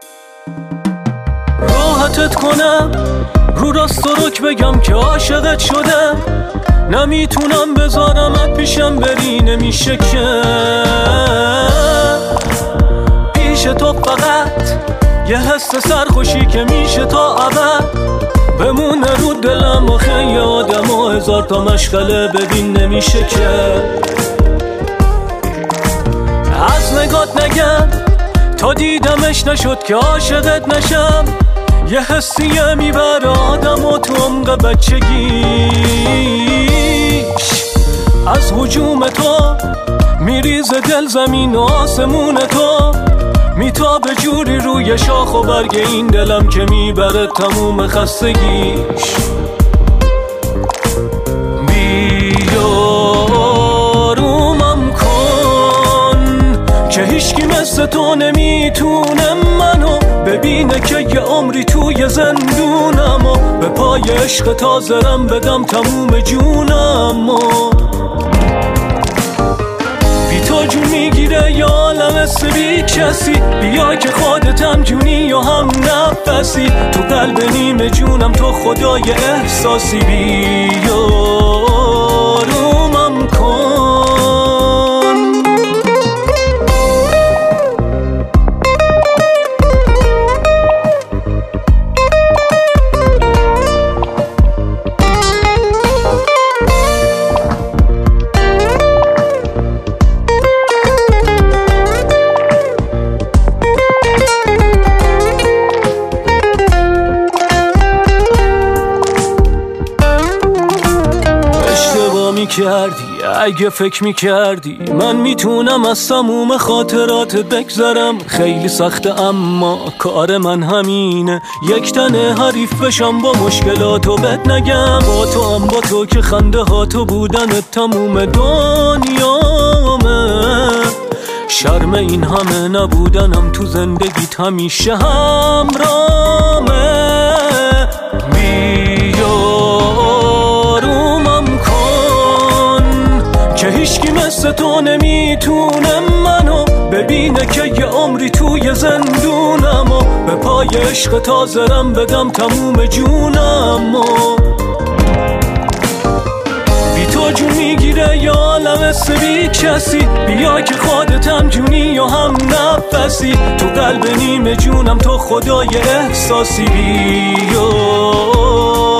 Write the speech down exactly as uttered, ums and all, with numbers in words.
راحتت کنم رو راست و رک بگم که عاشقت شدم، نمیتونم بذارمت پیشم بری، نمیشه که پیش تو فقط یه حس سرخوشی که میشه تا ابد بمونه رو دلم. آخه یه آدم و هزار تا مشغله ببین نمیشه که از نگات نگم تا دیدمش نشد که عاشقت نشم. یه حسیه میبره آدم و تو عمق بچگیش، از هجوم تو میریز دل زمین و آسمون تو میتابه جوری روی شاخ و برگ این دلم که میبره تموم خستگیش. بیارومم کن که هیچکی مثل تو نمیتونه منو ببینه که یه عمری توی زندونم و به پای عشق تازرم بدم تموم جونم و بی تو جون میگیره یا عالم بی کسی. بیا که خودتم جونی و هم نفسی، تو قلب نیمه جونم تو خدای احساسی. بیارومم کن کردی اگه فکر میکردی من میتونم از تموم خاطرات بگذرم. خیلی سخته اما کار من همینه، یک تنه حریف بشم با مشکلاتو بد نگم. با تو هم با تو که خنده ها تو بودن تموم دنیامه، شرم این همه نبودنم تو زندگیت همیشه همرامه. که هیچکی مثل تو نمیتونه منو ببینه که یه عمری توی زندونم و به پای عشق تازرم بدم تموم جونم و بی تو جون میگیره یا عالم بی کسی. بیا که خودتم جونی و هم نفسی، تو قلب نیمه جونم تو خدای احساسی. بیا